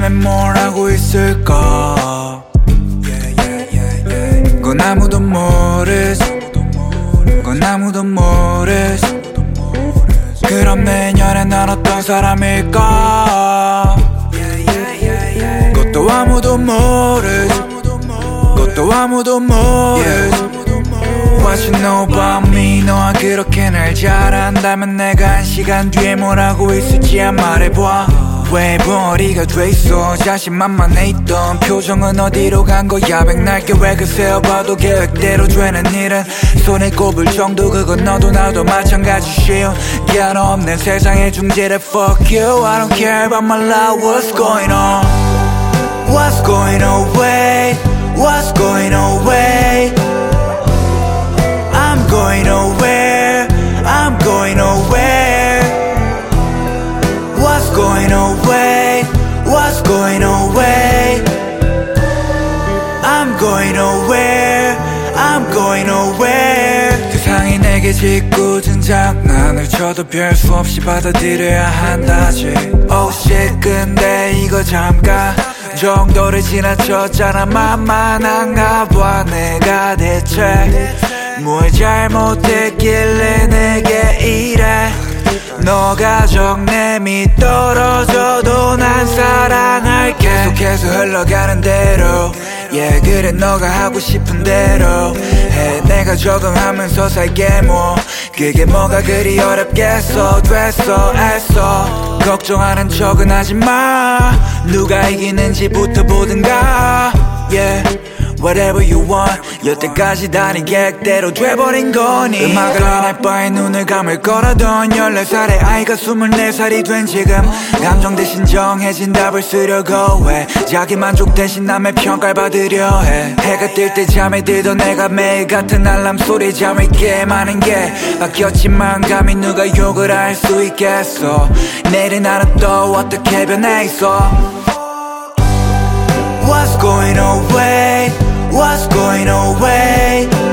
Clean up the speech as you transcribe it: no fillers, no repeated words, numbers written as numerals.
때문에 뭘 하고 있을까. 그건 아무도 모르지. 그건 아무도 모르지. 그럼 내년에 난 어떤 사람일까. 그것도 아무도 모르지. 그것도 아무도 모르지. What you know about me. 너와 그렇게 날 잘 안다면 내가 1시간 뒤에 뭘 하고 있을지야 말해봐. 왜 머리가 돼 있어. 자신만만해 있던 표정은 어디로 간 거야. 백날 계획을 세워봐도 계획대로 되는 일은 손에 꼽을 정도. 그건 너도 나도 마찬가지. 쉬운 기한 없는 세상의 중재를 fuck you. I don't care about my life. What's going on. What's going away. What's going away. I'm going nowhere. I'm going nowhere. What's going away. What's going away. I'm going nowhere. I'm going nowhere. 세상이 내게 짓궂은 장난을 쳐도 별 수 없이 받아들여야 한다지. Oh shit 근데 이거 잠깐 정도를 지나쳤잖아. 만만한가 봐 내가 대체 뭘 잘못했길래 내게 이래. 너가 정냄이 떨어져도 난 사랑할게. 계속해서 흘러가는 대로 yeah 그래 너가 하고 싶은 대로 해. 내가 적응하면서 살게 뭐 그게 뭐가 그리 어렵겠어. 됐어 애써 걱정하는 척은 하지마. 누가 이기는지부터 보든가. yeah Whatever you want. 여태까지 다닌 계획대로 돼버린 거니. 음악을 안 할 바에 눈을 감을 거라던 14살의 아이가 24살이 된 지금 감정 대신 정해진 답을 쓰려고 해. 자기 만족 대신 남의 평가를 받으려 해. 해가 뜰 때 잠에 들던 내가 매일 같은 알람 소리에 잠을 깨. 많은 게 바뀌었지만 감히 누가 욕을 할 수 있겠어. 내일은 나는 또 어떻게 변해 있어. What's going away. What's going away.